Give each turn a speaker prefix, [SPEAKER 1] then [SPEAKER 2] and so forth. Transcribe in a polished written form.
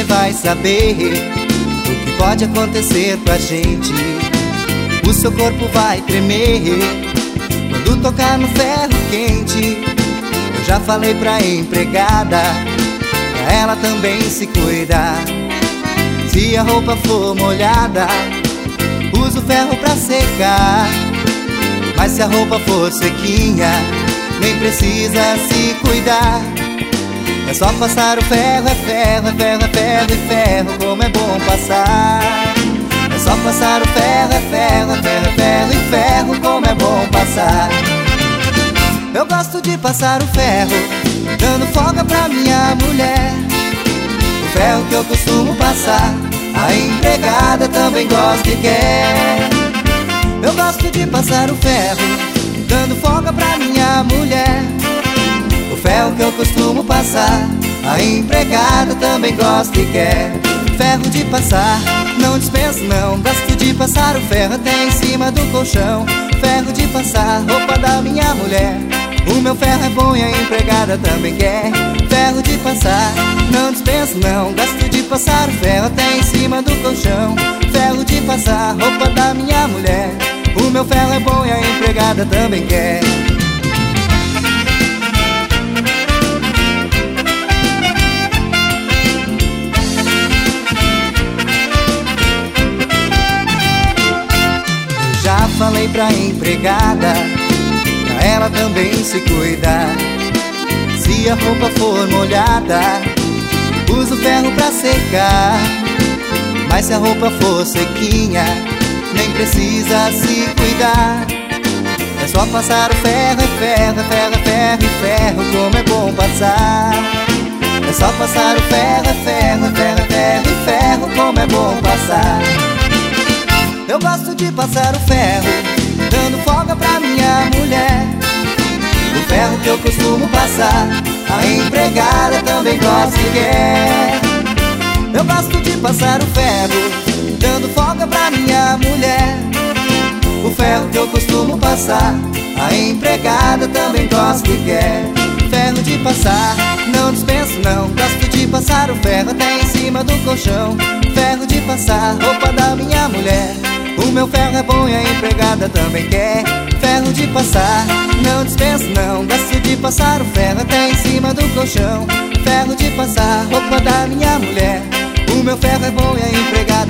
[SPEAKER 1] você vai saber o que pode acontecer com a gente. O seu corpo vai tremer quando tocar no ferro quente. Eu já falei pra empregada, pra ela também se cuidar. Se a roupa for molhada, usa o ferro pra secar. Mas se a roupa for sequinha, nem precisa se cuidar. É só passar o ferro, é ferro, é ferro, é ferro e ferro, como é bom passar. É só passar o ferro, é ferro, é ferro, é ferro e ferro, como é bom passar. Eu gosto de passar o ferro, dando folga pra minha mulher. O ferro que eu costumo passar, a empregada também gosta e quer. Eu gosto de passar o ferro, dando folga pra minha mulher. O ferro que eu costumo passar, a empregada também gosta e quer. Ferro de passar, não dispenso não, gosto de passar o ferro até em cima do colchão. Ferro de passar, roupa da minha mulher. O meu ferro é bom e a empregada também quer. Ferro de passar, não dispenso não, gosto de passar o ferro até em cima do colchão. Ferro de passar, roupa da minha mulher. O meu ferro é bom e a empregada também quer. Eu já falei pra empregada, pra ela também se cuidar. Se a roupa for molhada, usa o ferro pra secar. Mas se a roupa for sequinha, nem precisa se cuidar. É só passar o ferro, é ferro, é ferro, é ferro e ferro, como é bom passar. É só passar o ferro, é ferro, é ferro, é ferro e ferro, como é bom passar. Eu gosto de passar o ferro, dando folga pra minha mulher. O ferro que eu costumo passar, a empregada também gosta e quer. Eu gosto de passar o ferro, dando folga pra minha mulher. O ferro que eu costumo passar, a empregada também gosta e quer. Ferro de passar, não dispenso não, gosto de passar o ferro até em cima do colchão. Ferro de passar, roupa da minha mulher. O meu ferro é bom e a empregada também quer. Ferro de passar, não dispenso não, gosto de passar o ferro até em cima do colchão. Ferro de passar, roupa da minha mulher. O meu ferro é bom e a empregada